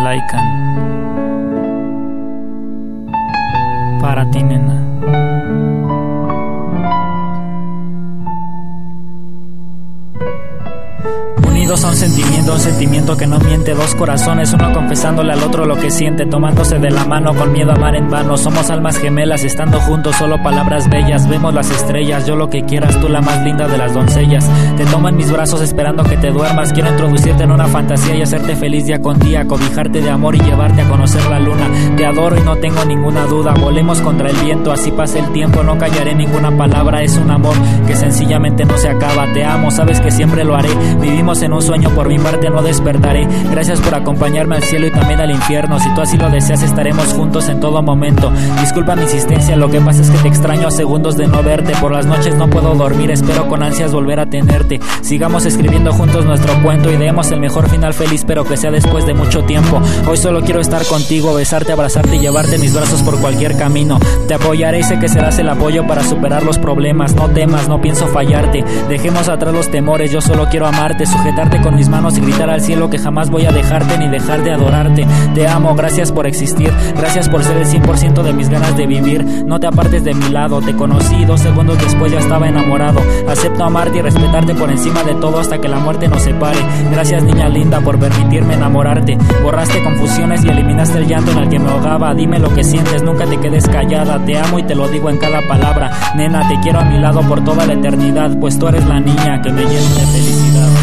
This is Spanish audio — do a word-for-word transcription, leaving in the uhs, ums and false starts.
Laikan. Para ti, nena. Unidos a un sentimiento, un sentimiento que no miente. Dos corazones, uno confesándole al otro lo que siente, tomándose de la mano con miedo a amar en vano. Somos almas gemelas, estando juntos, solo palabras bellas. Vemos las estrellas, yo lo que quieras, tú la más linda de las doncellas. Te tomo en mis brazos esperando que te duermas. Quiero introducirte en una fantasía y hacerte feliz día con día, cobijarte de amor y llevarte a conocer la luna. Te adoro y no tengo ninguna duda, volemos contra el viento, así pase el tiempo, no callaré ninguna palabra. Es un amor que sencillamente no se acaba. Te amo, sabes que siempre lo haré. Vivimos en un sueño, por mi parte no despertaré. Gracias por acompañarme al cielo y también al infierno. Si tú así lo deseas, estaremos juntos en todo momento. Disculpa mi insistencia, lo que pasa es que te extraño a segundos de no verte. Por las noches no puedo dormir, espero con ansias volver a tenerte. Sigamos escribiendo juntos nuestro cuento y demos el mejor final feliz, pero que sea después de mucho tiempo. Hoy solo quiero estar contigo, besarte, abrazarte y llevarte en mis brazos por cualquier camino. Te apoyaré y sé que serás el apoyo para superar los problemas. No temas, no pienso fallarte. Dejemos atrás los temores, yo solo quiero amarte, sujetarte con mis manos y gritar al cielo que jamás voy a dejarte ni dejar de adorarte. Te amo, gracias por existir, gracias por ser el cien por ciento de mis ganas de vivir. No te apartes de mi lado, te conocí, dos segundos después ya estaba enamorado. Acepto amarte y respetarte por encima de todo hasta que la muerte nos separe. Gracias, niña linda, por permitirme enamorarte. Borraste confusiones y eliminaste el llanto en el que me ahogaba. Dime lo que sientes, nunca te quedes callada. Te amo y te lo digo en cada palabra. Nena, te quiero a mi lado por toda la eternidad, pues tú eres la niña que me llena de felicidad.